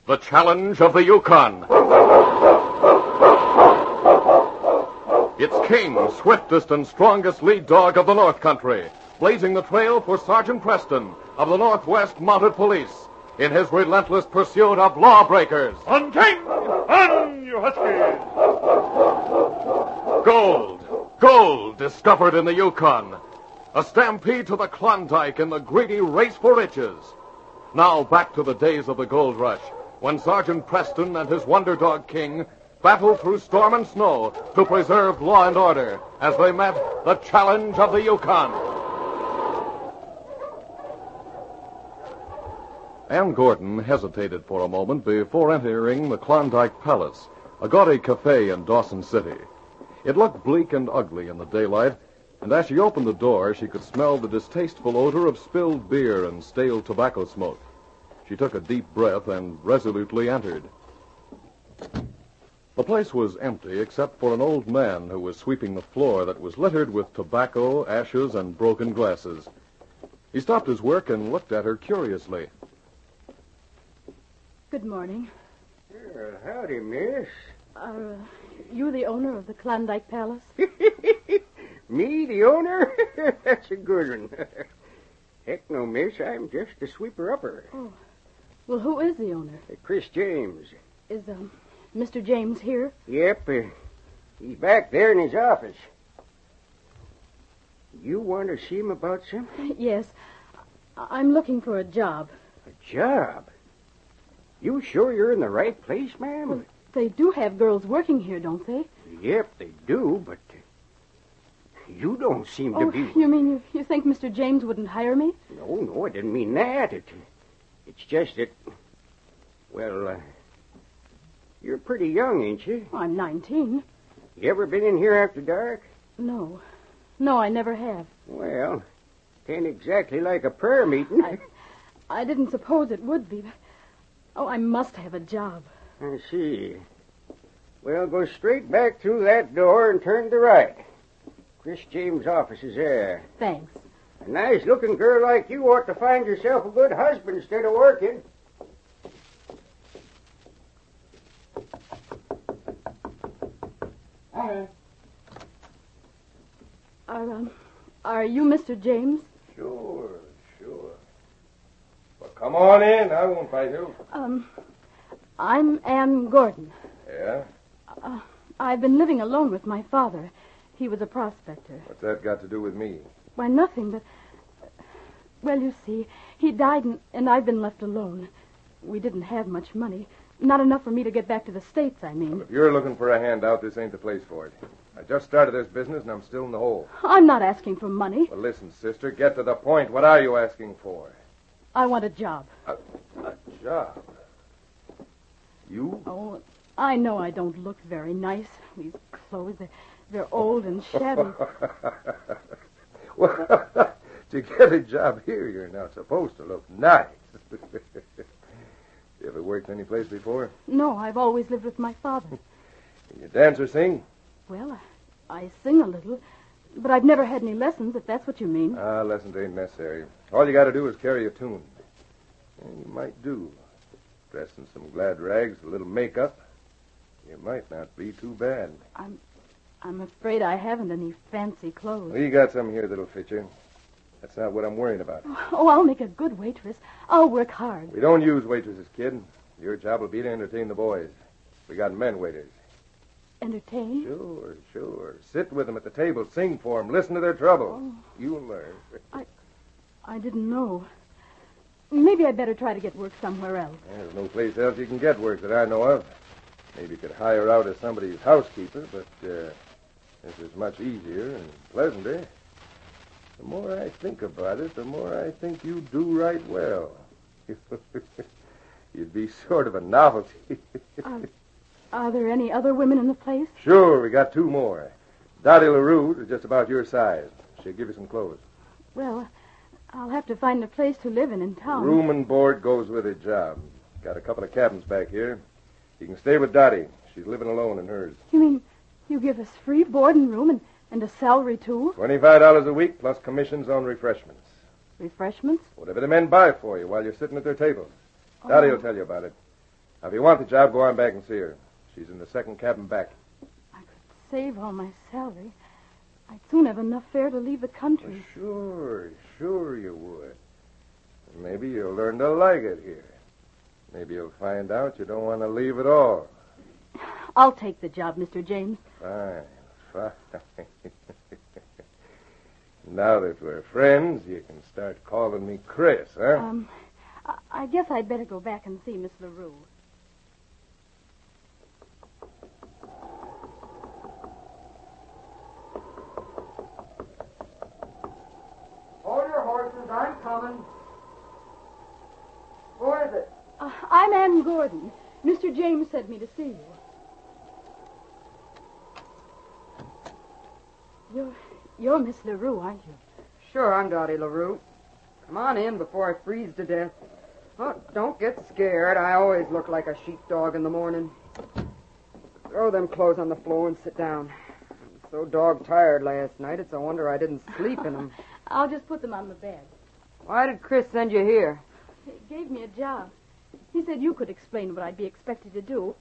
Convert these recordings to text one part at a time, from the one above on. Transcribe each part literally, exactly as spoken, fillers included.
The Challenge of the Yukon. It's King, swiftest and strongest lead dog of the North Country, blazing the trail for Sergeant Preston of the Northwest Mounted Police in his relentless pursuit of lawbreakers. On, King! On, you huskies! Gold! Gold discovered in the Yukon. A stampede to the Klondike in the greedy race for riches. Now back to the days of the gold rush, when Sergeant Preston and his wonder dog King battled through storm and snow to preserve law and order as they met the Challenge of the Yukon. Ann Gordon hesitated for a moment before entering the Klondike Palace, a gaudy cafe in Dawson City. It looked bleak and ugly in the daylight, and as she opened the door, she could smell the distasteful odor of spilled beer and stale tobacco smoke. She took a deep breath and resolutely entered. The place was empty except for an old man who was sweeping the floor that was littered with tobacco, ashes, and broken glasses. He stopped his work and looked at her curiously. Good morning. Uh, howdy, miss. Are uh, you the owner of the Klondike Palace? Me, the owner? That's a good one. Heck no, miss. I'm just a sweeper-upper. Oh. Well, who is the owner? Uh, Chris James. Is um, Mister James here? Yep. Uh, he's back there in his office. You want to see him about something? Yes. I'm looking for a job. A job? You sure you're in the right place, ma'am? Well, they do have girls working here, don't they? Yep, they do, but uh, you don't seem oh, to be... You mean you, you think Mister James wouldn't hire me? No, no, I didn't mean that. It, it's just that, well, uh, you're pretty young, ain't you? I'm nineteen. You ever been in here after dark? No. No, I never have. Well, it ain't exactly like a prayer meeting. I, I didn't suppose it would be, but... Oh, I must have a job. I see. Well, go straight back through that door and turn to the right. Chris James' office is there. Thanks. A nice-looking girl like you ought to find yourself a good husband instead of working. Hi. Are, um, are you Mister James? Sure, sure. Well, come on in. I won't bite you. Um, I'm Ann Gordon. Yeah? Uh, I've been living alone with my father. He was a prospector. What's that got to do with me? Why, nothing, but... Well, you see, he died and, and I've been left alone. We didn't have much money. Not enough for me to get back to the States, I mean. Well, if you're looking for a handout, this ain't the place for it. I just started this business and I'm still in the hole. I'm not asking for money. Well, listen, sister, get to the point. What are you asking for? I want a job. A, a job? You? Oh, I know I don't look very nice. These clothes, they're, they're old and shabby. Well, to get a job here, you're not supposed to look nice. You ever worked any place before? No, I've always lived with my father. Can you dance or sing? Well, I, I sing a little, but I've never had any lessons, if that's what you mean. Ah, lessons ain't necessary. All you got to do is carry a tune. And you might do. Dressed in some glad rags, a little makeup. You might not be too bad. I'm I'm afraid I haven't any fancy clothes. Well, you got some here that'll fit you. That's not what I'm worrying about. Oh, I'll make a good waitress. I'll work hard. We don't use waitresses, kid. Your job will be to entertain the boys. We got men waiters. Entertain? Sure, sure. Sit with them at the table, sing for them, listen to their trouble. Oh. You'll learn. I I didn't know. Maybe I'd better try to get work somewhere else. There's no place else you can get work that I know of. Maybe you could hire out as somebody's housekeeper, but uh, this is much easier and pleasanter. The more I think about it, the more I think you do right well. You'd be sort of a novelty. uh, are there any other women in the place? Sure, we got two more. Dottie LaRue is just about your size. She'll give you some clothes. Well, I'll have to find a place to live in in town. Room and board goes with her job. Got a couple of cabins back here. You can stay with Dottie. She's living alone in hers. You mean you give us free board and room and, and a salary, too? twenty-five dollars a week plus commissions on refreshments. Refreshments? Whatever the men buy for you while you're sitting at their tables. Oh. Dottie will tell you about it. Now, if you want the job, go on back and see her. She's in the second cabin back. I could save all my salary. I'd soon have enough fare to leave the country. Well, sure, sure you would. And maybe you'll learn to like it here. Maybe you'll find out you don't want to leave at all. I'll take the job, Mister James. Fine, fine. Now that we're friends, you can start calling me Chris, huh? Um, I, I guess I'd better go back and see Miss LaRue. Hold your horses. I'm coming. Who is it? Uh, I'm Ann Gordon. Mister James sent me to see you. You're, you're Miss LaRue, aren't you? Sure, I'm Dottie LaRue. Come on in before I freeze to death. Oh, don't get scared. I always look like a sheepdog in the morning. Throw them clothes on the floor and sit down. I'm so dog tired last night, it's a wonder I didn't sleep in them. I'll just put them on the bed. Why did Chris send you here? He gave me a job. He said you could explain what I'd be expected to do.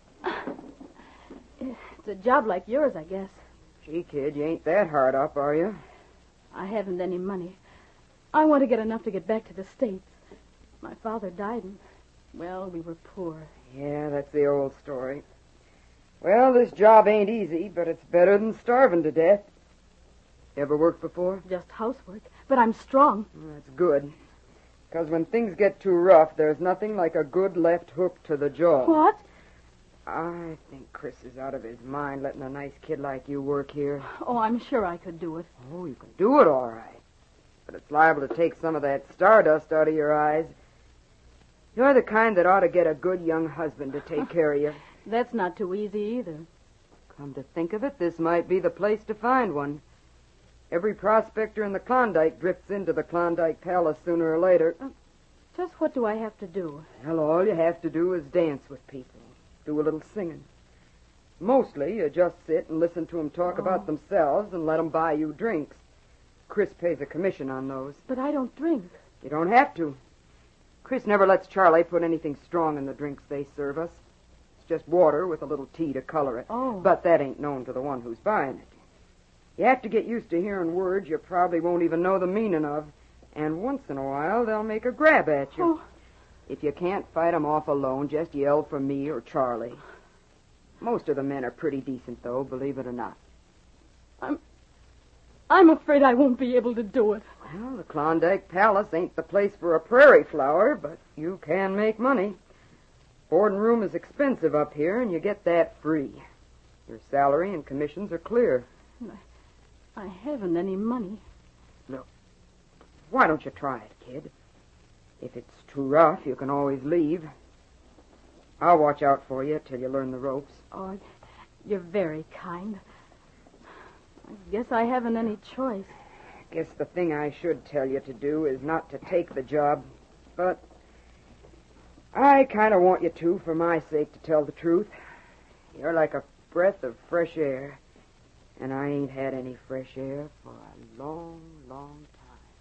It's a job like yours, I guess. Gee, kid, you ain't that hard up, are you? I haven't any money. I want to get enough to get back to the States. My father died and, well, we were poor. Yeah, that's the old story. Well, this job ain't easy, but it's better than starving to death. Ever worked before? Just housework. But I'm strong. Well, that's good. Because when things get too rough, there's nothing like a good left hook to the jaw. What? I think Chris is out of his mind letting a nice kid like you work here. Oh, I'm sure I could do it. Oh, you can do it all right. But it's liable to take some of that stardust out of your eyes. You're the kind that ought to get a good young husband to take care of you. That's not too easy either. Come to think of it, this might be the place to find one. Every prospector in the Klondike drifts into the Klondike Palace sooner or later. Uh, just what do I have to do? Well, all you have to do is dance with people. Do a little singing. Mostly, you just sit and listen to them talk Oh. about themselves and let them buy you drinks. Chris pays a commission on those. But I don't drink. You don't have to. Chris never lets Charlie put anything strong in the drinks they serve us. It's just water with a little tea to color it. Oh. But that ain't known to the one who's buying it. You have to get used to hearing words you probably won't even know the meaning of. And once in a while, they'll make a grab at you. Oh. If you can't fight 'em off alone, just yell for me or Charlie. Most of the men are pretty decent, though, believe it or not. I'm... I'm afraid I won't be able to do it. Well, the Klondike Palace ain't the place for a prairie flower, but you can make money. Board and room is expensive up here, and you get that free. Your salary and commissions are clear. I haven't any money. Why don't you try it, kid? If it's too rough, you can always leave. I'll watch out for you till you learn the ropes. Oh, you're very kind. I guess I haven't any choice. I guess the thing I should tell you to do is not to take the job, but I kind of want you to, for my sake, to tell the truth. You're like a breath of fresh air, and I ain't had any fresh air for a long, long time.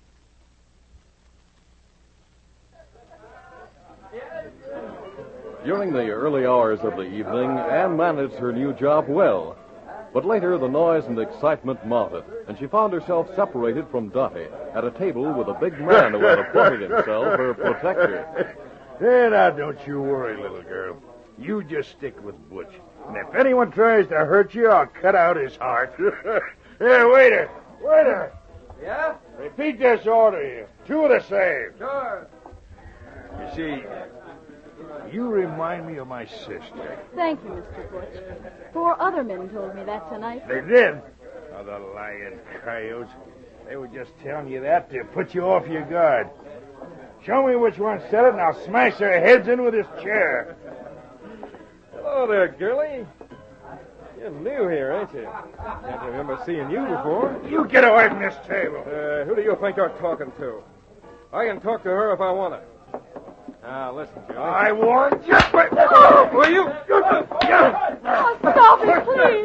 During the early hours of the evening, Anne managed her new job well. But later, the noise and excitement mounted, and she found herself separated from Dottie at a table with a big man who had appointed himself her protector. Yeah, now, don't you worry, little girl. You just stick with Butch. And if anyone tries to hurt you, I'll cut out his heart. Hey, waiter! Waiter! Yeah? Repeat this order here. Two of the same. Sure. You see, you remind me of my sister. Thank you, Mister Butch. Four other men told me that tonight. They did? Oh, the lying coyotes. They were just telling you that to put you off your guard. Show me which one said it, and I'll smash their heads in with this chair. Hello there, girlie. You're new here, ain't you? Can't remember seeing you before. You get away from this table. Uh, who do you think you're talking to? I can talk to her if I want to. Now, listen, girlie. I warned you. Oh, will you? Oh, stop it, please.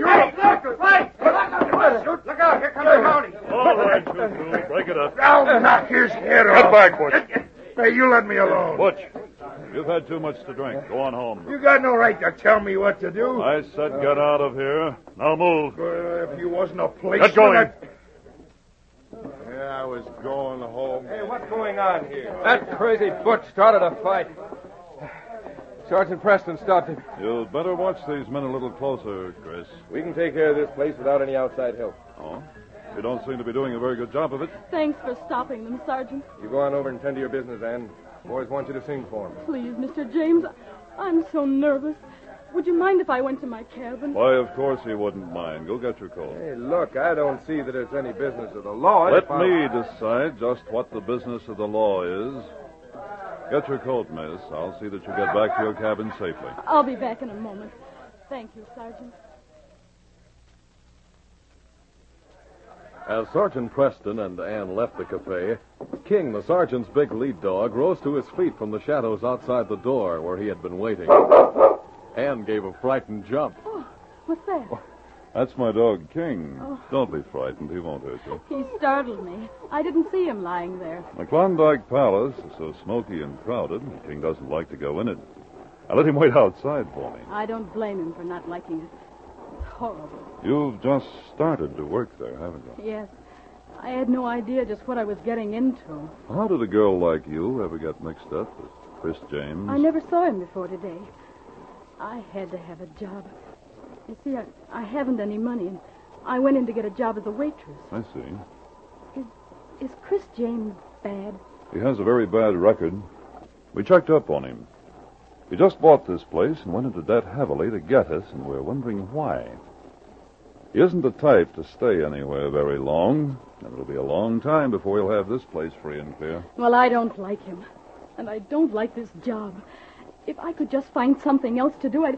Look out, here comes the county. All right, you two, break it up. I'll knock his head off. Get back, Butch. Hey, you let me alone. Butch, You've had too much to drink. Go on home. You got no right to tell me what to do. I said get out of here. Now move. Uh, if you wasn't a policeman... Get going. I'd... Yeah, I was going home. Hey, what's going on here? That crazy Butch started a fight. Sergeant Preston stopped him. You'd better watch these men a little closer, Chris. We can take care of this place without any outside help. Oh? You don't seem to be doing a very good job of it. Thanks for stopping them, Sergeant. You go on over and tend to your business, Ann. Boys want you to sing for them. Please, Mister James, I'm so nervous. Would you mind if I went to my cabin? Why, of course he wouldn't mind. Go get your coat. Hey, look, I don't see that it's any business of the law. Let if I- me decide just what the business of the law is. Get your coat, miss. I'll see that you get back to your cabin safely. I'll be back in a moment. Thank you, Sergeant. As Sergeant Preston and Ann left the cafe, King, the sergeant's big lead dog, rose to his feet from the shadows outside the door where he had been waiting. Ann gave a frightened jump. Oh, what's that? That's my dog, King. Oh. Don't be frightened. He won't hurt you. He startled me. I didn't see him lying there. The Klondike Palace is so smoky and crowded, King doesn't like to go in it. I let him wait outside for me. I don't blame him for not liking it. It's horrible. You've just started to work there, haven't you? Yes. I had no idea just what I was getting into. How did a girl like you ever get mixed up with Chris James? I never saw him before today. I had to have a job. You see, I, I haven't any money, and I went in to get a job as a waitress. I see. Is, is Chris James bad? He has a very bad record. We checked up on him. He just bought this place and went into debt heavily to get us, and we're wondering why. He isn't the type to stay anywhere very long, and it'll be a long time before he'll have this place free and clear. Well, I don't like him, and I don't like this job. If I could just find something else to do, I'd...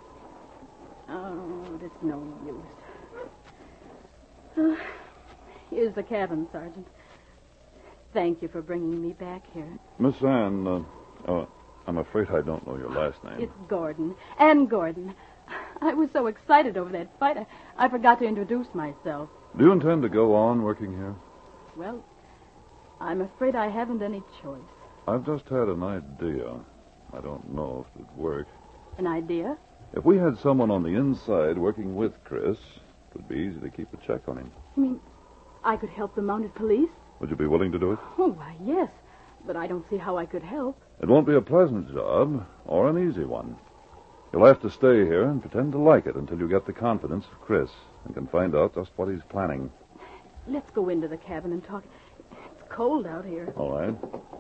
Oh, it's no use. Uh, here's the cabin, Sergeant. Thank you for bringing me back here. Miss Ann, uh, uh, I'm afraid I don't know your last name. It's Gordon. Ann Gordon. I was so excited over that fight, I, I forgot to introduce myself. Do you intend to go on working here? Well, I'm afraid I haven't any choice. I've just had an idea. I don't know if it'd work. An idea? If we had someone on the inside working with Chris, it would be easy to keep a check on him. You mean I could help the mounted police? Would you be willing to do it? Oh, why, yes. But I don't see how I could help. It won't be a pleasant job, or an easy one. You'll have to stay here and pretend to like it until you get the confidence of Chris and can find out just what he's planning. Let's go into the cabin and talk. It's cold out here. All right.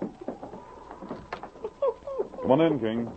Come on in, King.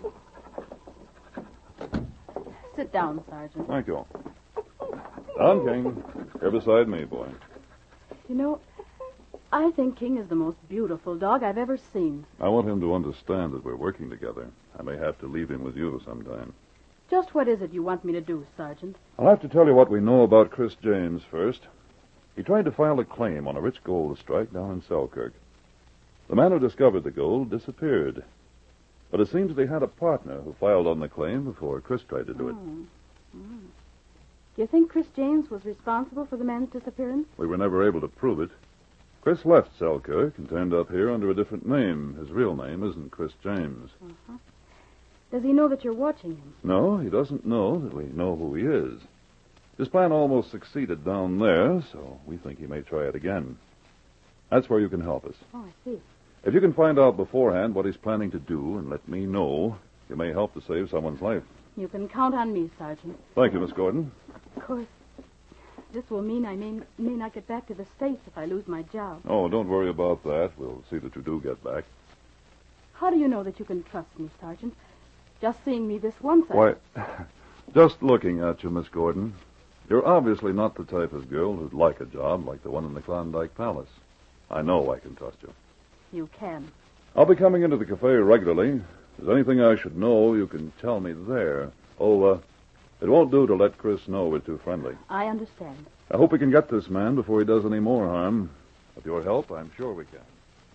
Sit down, Sergeant. Thank you. Down, King. Here beside me, boy. You know, I think King is the most beautiful dog I've ever seen. I want him to understand that we're working together. I may have to leave him with you sometime. Just what is it you want me to do, Sergeant? I'll have to tell you what we know about Chris James first. He tried to file a claim on a rich gold strike down in Selkirk. The man who discovered the gold disappeared. But it seems they had a partner who filed on the claim before Chris tried to do it. Mm. Mm. Do you think Chris James was responsible for the man's disappearance? We were never able to prove it. Chris left Selkirk and turned up here under a different name. His real name isn't Chris James. Uh-huh. Does he know that you're watching him? No, he doesn't know that we know who he is. His plan almost succeeded down there, so we think he may try it again. That's where you can help us. Oh, I see. If you can find out beforehand what he's planning to do and let me know, you may help to save someone's life. You can count on me, Sergeant. Thank you, Miss Gordon. Of course, this will mean I may, may not get back to the States if I lose my job. Oh, don't worry about that. We'll see that you do get back. How do you know that you can trust me, Sergeant? Just seeing me this once, I... Why, just looking at you, Miss Gordon, you're obviously not the type of girl who'd like a job like the one in the Klondike Palace. I know I can trust you. You can. I'll be coming into the cafe regularly. If there's anything I should know, you can tell me there. Oh, uh, it won't do to let Chris know we're too friendly. I understand. I hope we can get this man before he does any more harm. With your help, I'm sure we can.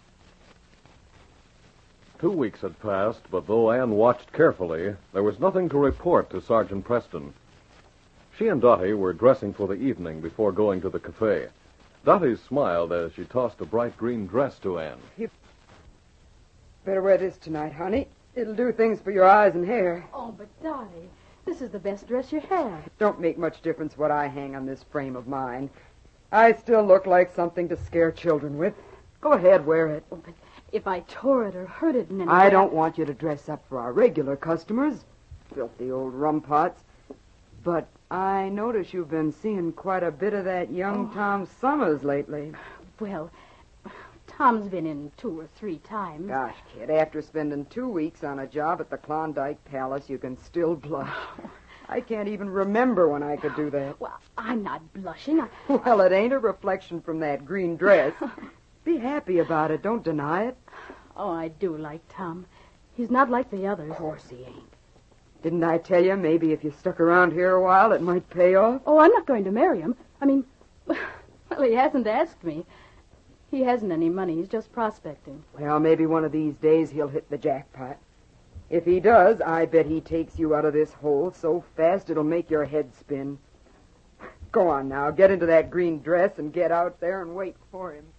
Two weeks had passed, but though Anne watched carefully, there was nothing to report to Sergeant Preston. She and Dottie were dressing for the evening before going to the cafe. Dottie smiled as she tossed a bright green dress to Anne. You better wear this tonight, honey. It'll do things for your eyes and hair. Oh, but, Dolly, this is the best dress you have. It don't make much difference what I hang on this frame of mine. I still look like something to scare children with. Go ahead, wear it. Oh, but if I tore it or hurt it in any I way... don't want you to dress up for our regular customers. Filthy old rumpots. But I notice you've been seeing quite a bit of that young Oh. Tom Summers lately. Well, Tom's been in two or three times. Gosh, kid, after spending two weeks on a job at the Klondike Palace, you can still blush. I can't even remember when I could do that. Well, I'm not blushing. I... Well, it ain't a reflection from that green dress. Be happy about it. Don't deny it. Oh, I do like Tom. He's not like the others. Of course he ain't. Didn't I tell you maybe if you stuck around here a while, it might pay off? Oh, I'm not going to marry him. I mean, well, he hasn't asked me. He hasn't any money. He's just prospecting. Well, maybe one of these days he'll hit the jackpot. If he does, I bet he takes you out of this hole so fast it'll make your head spin. Go on now, get into that green dress and get out there and wait for him.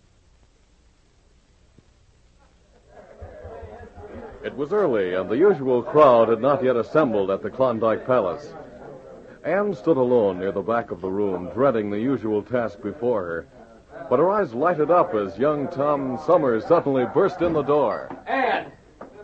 It was early, and the usual crowd had not yet assembled at the Klondike Palace. Anne stood alone near the back of the room, dreading the usual task before her. But her eyes lighted up as young Tom Summers suddenly burst in the door. Anne!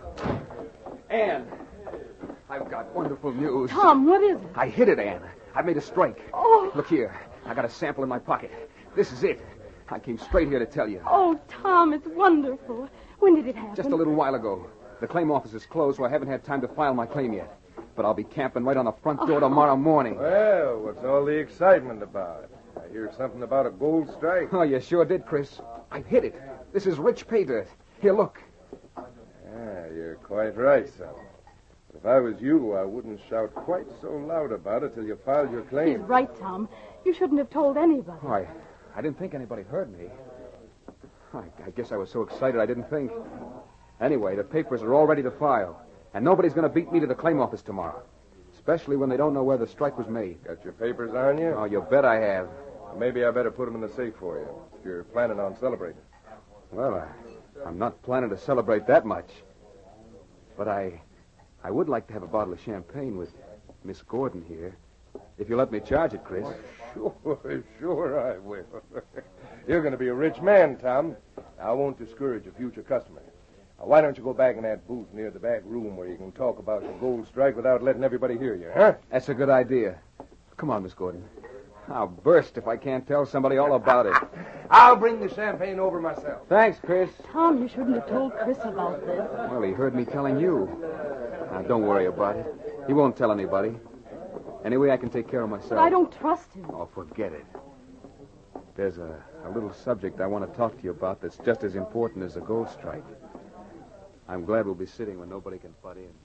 Anne! I've got wonderful news. Tom, what is it? I hit it, Anne. I made a strike. Oh. Look here. I got a sample in my pocket. This is it. I came straight here to tell you. Oh, Tom, it's wonderful. When did it happen? Just a little while ago. The claim office is closed, so I haven't had time to file my claim yet. But I'll be camping right on the front door tomorrow morning. Well, what's all the excitement about? I hear something about a gold strike. Oh, you sure did, Chris. I hit it. This is rich pay dirt. Here, look. Ah, you're quite right, son. But if I was you, I wouldn't shout quite so loud about it till you filed your He's claim. right, Tom. You shouldn't have told anybody. Oh, I, I didn't think anybody heard me. I, I guess I was so excited I didn't think. Anyway, the papers are all ready to file, and nobody's going to beat me to the claim office tomorrow, especially when they don't know where the strike was made. Got your papers on you? Oh, you bet I have. Well, maybe I better put them in the safe for you, if you're planning on celebrating. Well, I, I'm not planning to celebrate that much. But I I would like to have a bottle of champagne with Miss Gordon here. If you let me charge it, Chris. Sure, sure I will. You're going to be a rich man, Tom. I won't discourage a future customer. Now, why don't you go back in that booth near the back room where you can talk about your gold strike without letting everybody hear you, huh? That's a good idea. Come on, Miss Gordon. I'll burst if I can't tell somebody all about it. I'll bring the champagne over myself. Thanks, Chris. Tom, you shouldn't have told Chris about this. Well, he heard me telling you. Now, don't worry about it. He won't tell anybody. Anyway, I can take care of myself. But I don't trust him. Oh, forget it. There's a, a little subject I want to talk to you about that's just as important as the gold strike. I'm glad we'll be sitting when nobody can butt in.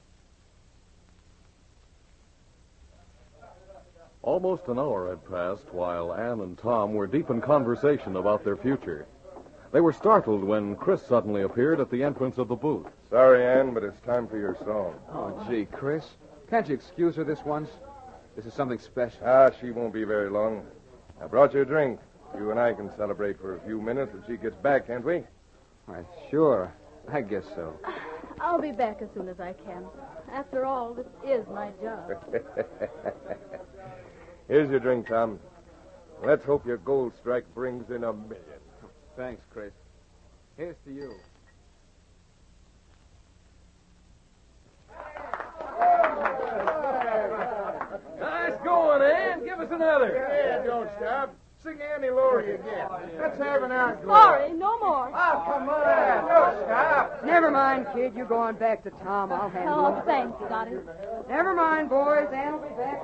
Almost an hour had passed while Anne and Tom were deep in conversation about their future. They were startled when Chris suddenly appeared at the entrance of the booth. Sorry, Ann, but it's time for your song. Oh, gee, Chris. Can't you excuse her this once? This is something special. Ah, she won't be very long. I brought you a drink. You and I can celebrate for a few minutes if she gets back, can't we? Why, sure. I guess so. I'll be back as soon as I can. After all, this is my job. Here's your drink, Tom. Let's hope your gold strike brings in a million. Thanks, Chris. Here's to you. Nice going, Ann. Give us another. Yeah, don't stop. Sing Annie Laurie again. Let's have an encore. Sorry, no more. Oh, come on. Don't stop. Never mind, kid. You go on back to Tom. I'll handle Oh, it. thanks, Scotty. Never mind, boys. Ann will be back.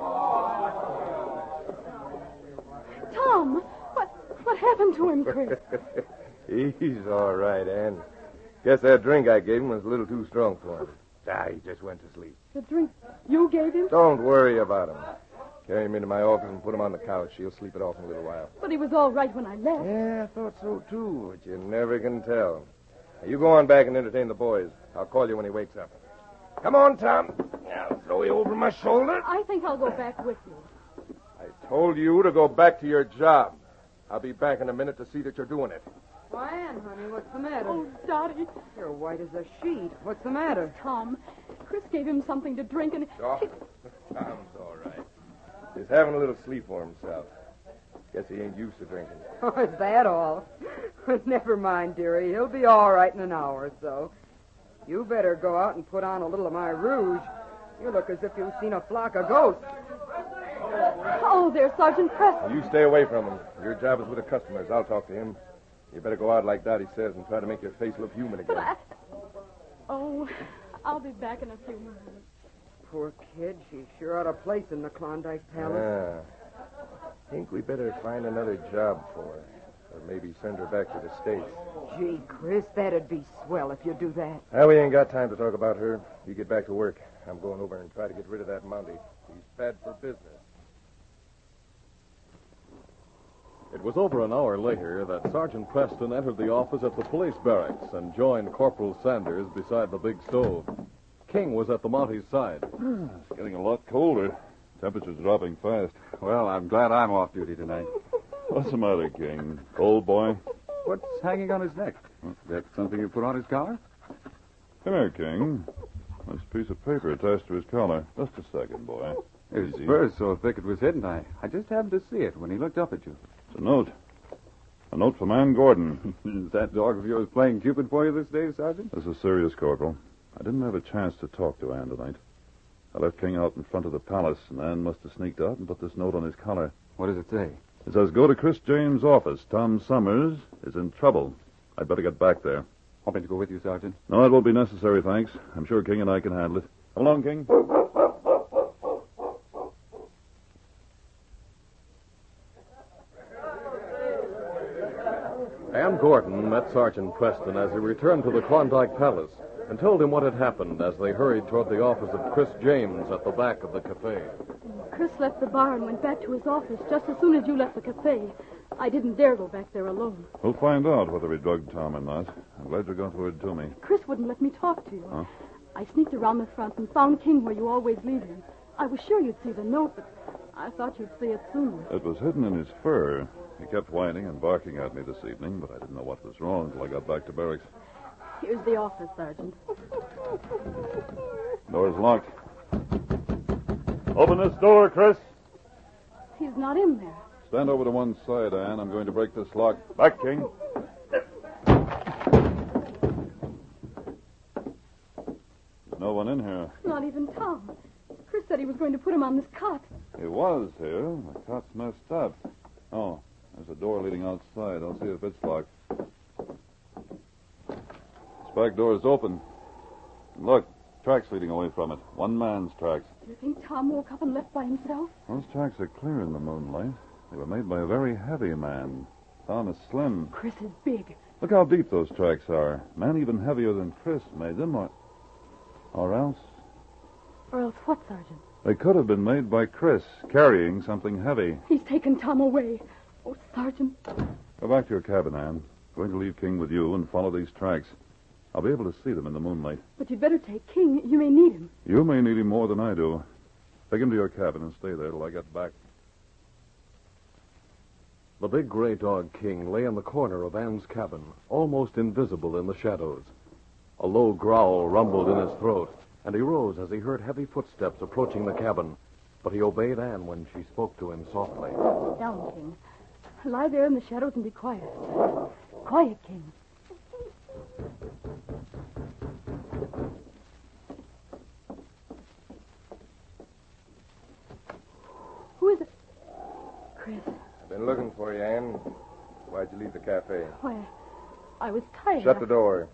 Tom, what what happened to him, Chris? He's all right, Ann. Guess that drink I gave him was a little too strong for him. Ah, he just went to sleep. The drink you gave him? Don't worry about him. Carry him into my office and put him on the couch. He'll sleep it off in a little while. But he was all right when I left. Yeah, I thought so, too, but you never can tell. Now, you go on back and entertain the boys. I'll call you when he wakes up. Come on, Tom. I'll throw you over my shoulder. I think I'll go back with you. I told you to go back to your job. I'll be back in a minute to see that you're doing it. Why, Ann, honey, what's the matter? Oh, Dottie. You're white as a sheet. What's the matter? Tom. Chris gave him something to drink and... Oh, Tom's all right. He's having a little sleep for himself. Guess he ain't used to drinking. Oh, is that all? Never mind, dearie. He'll be all right in an hour or so. You better go out and put on a little of my rouge. You look as if you've seen a flock of ghosts. Oh, there's Sergeant Preston. You stay away from him. Your job is with the customers. I'll talk to him. You better go out like Dottie says and try to make your face look human again. But I... Oh, I'll be back in a few minutes. Poor kid. She's sure out of place in the Klondike Palace. Yeah. Think we better find another job for her. Or maybe send her back to the States. Gee, Chris, that'd be swell if you do that. Well, we ain't got time to talk about her. You get back to work. I'm going over and try to get rid of that Mountie. He's bad for business. It was over an hour later that Sergeant Preston entered the office at the police barracks and joined Corporal Sanders beside the big stove. King was at the Mountie's side. It's getting a lot colder. Temperature's dropping fast. Well, I'm glad I'm off duty tonight. What's the matter, King? Cold, boy? What's hanging on his neck? That something you put on his collar? Come here, King. This piece of paper attached to his collar. Just a second, boy. His Easy. fur's so thick it was hidden. I, I just happened to see it when he looked up at you. It's a note. A note from Ann Gordon. Is that dog of yours playing Cupid for you this day, Sergeant? This is serious, Corporal. I didn't have a chance to talk to Ann tonight. I left King out in front of the palace, and Ann must have sneaked out and put this note on his collar. What does it say? It says, go to Chris James' office. Tom Summers is in trouble. I'd better get back there. Want me to go with you, Sergeant? No, it won't be necessary, thanks. I'm sure King and I can handle it. Come along, King. Ann Gordon met Sergeant Preston as he returned to the Klondike Palace and told him what had happened as they hurried toward the office of Chris James at the back of the cafe. Chris left the bar and went back to his office just as soon as you left the cafe. I didn't dare go back there alone. We'll find out whether he drugged Tom or not. I'm glad you got word to me. Chris wouldn't let me talk to you. Huh? I sneaked around the front and found King where you always leave him. I was sure you'd see the note, but I thought you'd see it sooner. It was hidden in his fur. He kept whining and barking at me this evening, but I didn't know what was wrong until I got back to barracks. Here's the office, Sergeant. Door's locked. Open this door, Chris. He's not in there. Stand over to one side, Ann. I'm going to break this lock. Back, King. There's no one in here. Not even Tom. Chris said he was going to put him on this cot. He was here. The cot's messed up. Oh, there's a door leading outside. I'll see if it's locked. This back door is open. Look, tracks leading away from it. One man's tracks. Do you think Tom woke up and left by himself? Those tracks are clear in the moonlight. They were made by a very heavy man. Tom is slim. Chris is big. Look how deep those tracks are. A man even heavier than Chris made them, or... Or else... Or else what, Sergeant? They could have been made by Chris, carrying something heavy. He's taken Tom away. Oh, Sergeant. Go back to your cabin, Ann. I'm going to leave King with you and follow these tracks. I'll be able to see them in the moonlight. But you'd better take King. You may need him. You may need him more than I do. Take him to your cabin and stay there till I get back. The big gray dog King lay in the corner of Ann's cabin, almost invisible in the shadows. A low growl rumbled in his throat, and he rose as he heard heavy footsteps approaching the cabin. But he obeyed Ann when she spoke to him softly. Down, King. Lie there in the shadows and be quiet. Quiet, King. Who is it? Chris. I've been looking for you, Ann. Why'd you leave the cafe? Why, I was tired. Shut the door.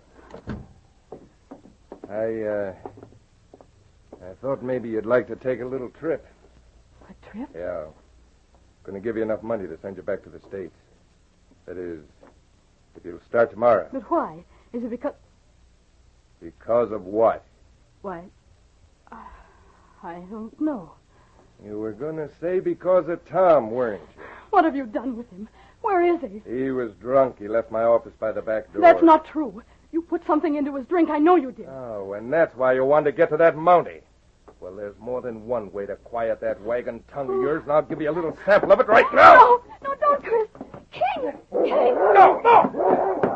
I, uh... I thought maybe you'd like to take a little trip. A trip? Yeah. Going to give you enough money to send you back to the States. That is, if you'll start tomorrow. But why? Is it because... Because of what? Why, uh, I don't know. You were going to say because of Tom, weren't you? What have you done with him? Where is he? He was drunk. He left my office by the back door. That's not true. You put something into his drink. I know you did. Oh, and that's why you wanted to get to that Mountie. Well, there's more than one way to quiet that wagon tongue of yours, and I'll give you a little sample of it right now. No, no, don't, Chris. King! King! No, no!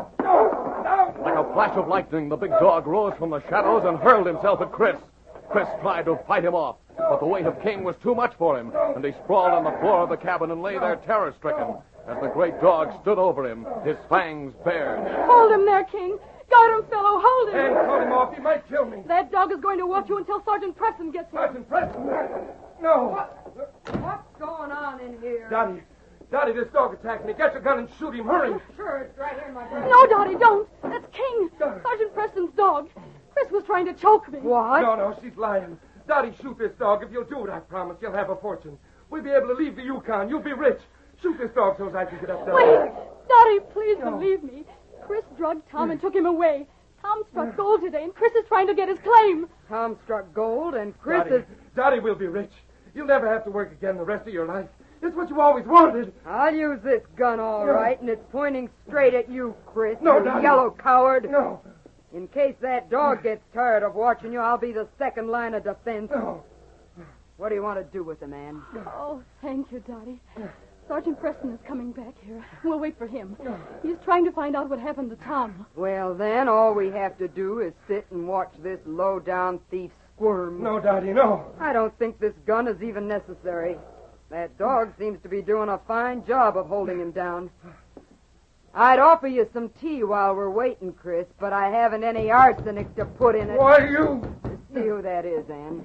Like a flash of lightning, the big dog rose from the shadows and hurled himself at Chris. Chris tried to fight him off, but the weight of King was too much for him, and he sprawled on the floor of the cabin and lay there terror-stricken as the great dog stood over him, his fangs bared. Hold him there, King. Got him, fellow. Hold him. And cut him off. He might kill me. That dog is going to watch you until Sergeant Preston gets here. Sergeant Preston? No. What? What's going on in here? Dottie. Dottie, this dog attacked me. Get your gun and shoot him. Hurry. Sure, it's right here in my bag. No, Dottie, don't. That's King. Sergeant Preston's dog. Chris was trying to choke me. What? No, no, she's lying. Dottie, shoot this dog. If you'll do it, I promise you'll have a fortune. We'll be able to leave the Yukon. You'll be rich. Shoot this dog so I can get up there. Wait. Dottie, please no. believe me. Chris drugged Tom and took him away. Tom struck gold today, and Chris is trying to get his claim. Tom struck gold, and Chris Dottie, is... Dottie will be rich. You'll never have to work again the rest of your life. It's what you always wanted. I'll use this gun all no. right, and it's pointing straight at you, Chris. No, you Dottie. yellow coward. No. In case that dog gets tired of watching you, I'll be the second line of defense. No. What do you want to do with the man? Oh, thank you, Dottie. Sergeant Preston is coming back here. We'll wait for him. He's trying to find out what happened to Tom. Well, then, all we have to do is sit and watch this low-down thief squirm. No, Dottie, no. I don't think this gun is even necessary. That dog seems to be doing a fine job of holding him down. I'd offer you some tea while we're waiting, Chris, but I haven't any arsenic to put in it. Why, you... See who that is, Anne.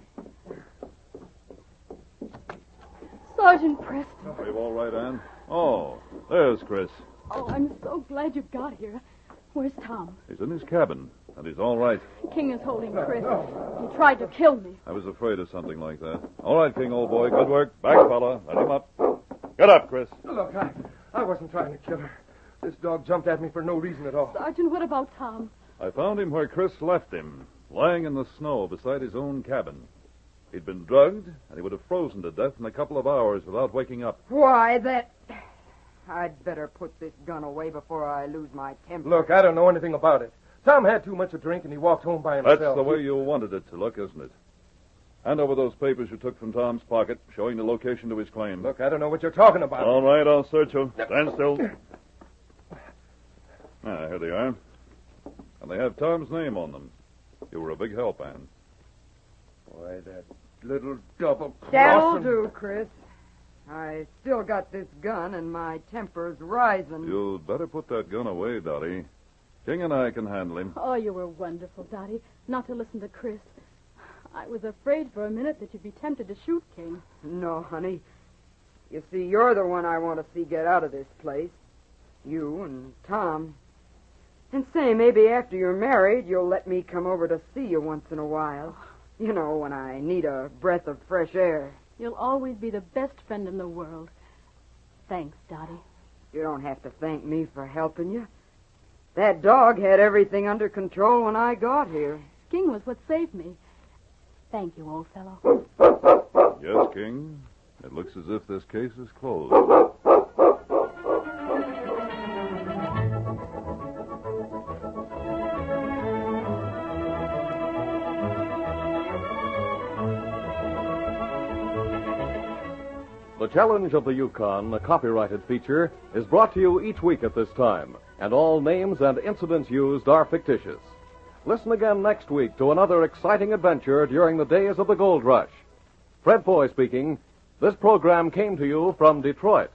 Sergeant Preston. Are you all right, Ann? Oh, there's Chris. Oh, I'm so glad you got here. Where's Tom? He's in his cabin, and he's all right. King is holding Chris. He tried to kill me. I was afraid of something like that. All right, King, old boy. Good work. Back, fella. Let him up. Get up, Chris. Look, I, I wasn't trying to kill her. This dog jumped at me for no reason at all. Sergeant, what about Tom? I found him where Chris left him, lying in the snow beside his own cabin. He'd been drugged, and he would have frozen to death in a couple of hours without waking up. Why, that... I'd better put this gun away before I lose my temper. Look, I don't know anything about it. Tom had too much to drink, and he walked home by himself. That's the way you wanted it to look, isn't it? Hand over those papers you took from Tom's pocket, showing the location to his claim. Look, I don't know what you're talking about. All right, I'll search you. Stand still. Ah, here they are. And they have Tom's name on them. You were a big help, Ann. Why, that little double That'll do, Chris. I still got this gun, and my temper's rising. You'd better put that gun away, Dottie. King and I can handle him. Oh, you were wonderful, Dottie. Not to listen to Chris. I was afraid for a minute that you'd be tempted to shoot King. No, honey. You see, you're the one I want to see get out of this place. You and Tom. And say, maybe after you're married, you'll let me come over to see you once in a while. You know, when I need a breath of fresh air. You'll always be the best friend in the world. Thanks, Dottie. You don't have to thank me for helping you. That dog had everything under control when I got here. King was what saved me. Thank you, old fellow. Yes, King. It looks as if this case is closed. The Challenge of the Yukon, a copyrighted feature, is brought to you each week at this time, and all names and incidents used are fictitious. Listen again next week to another exciting adventure during the days of the gold rush. Fred Foy speaking. This program came to you from Detroit.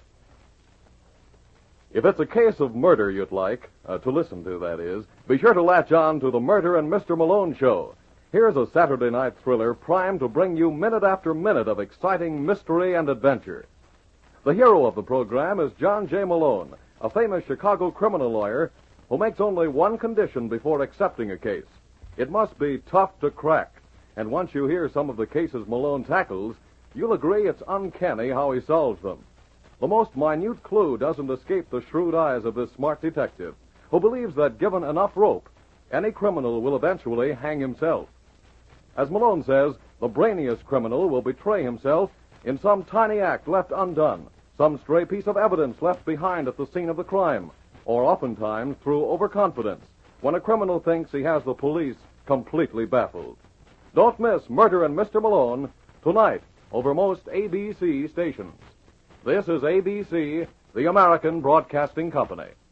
If it's a case of murder you'd like, uh, to listen to, that is, be sure to latch on to the Murder and Mister Malone Show. Here's a Saturday night thriller primed to bring you minute after minute of exciting mystery and adventure. The hero of the program is John J. Malone, a famous Chicago criminal lawyer who makes only one condition before accepting a case. It must be tough to crack. And once you hear some of the cases Malone tackles, you'll agree it's uncanny how he solves them. The most minute clue doesn't escape the shrewd eyes of this smart detective, who believes that given enough rope, any criminal will eventually hang himself. As Malone says, the brainiest criminal will betray himself in some tiny act left undone, some stray piece of evidence left behind at the scene of the crime, or oftentimes through overconfidence, when a criminal thinks he has the police completely baffled. Don't miss Murder and Mister Malone tonight over most A B C stations. This is A B C, the American Broadcasting Company.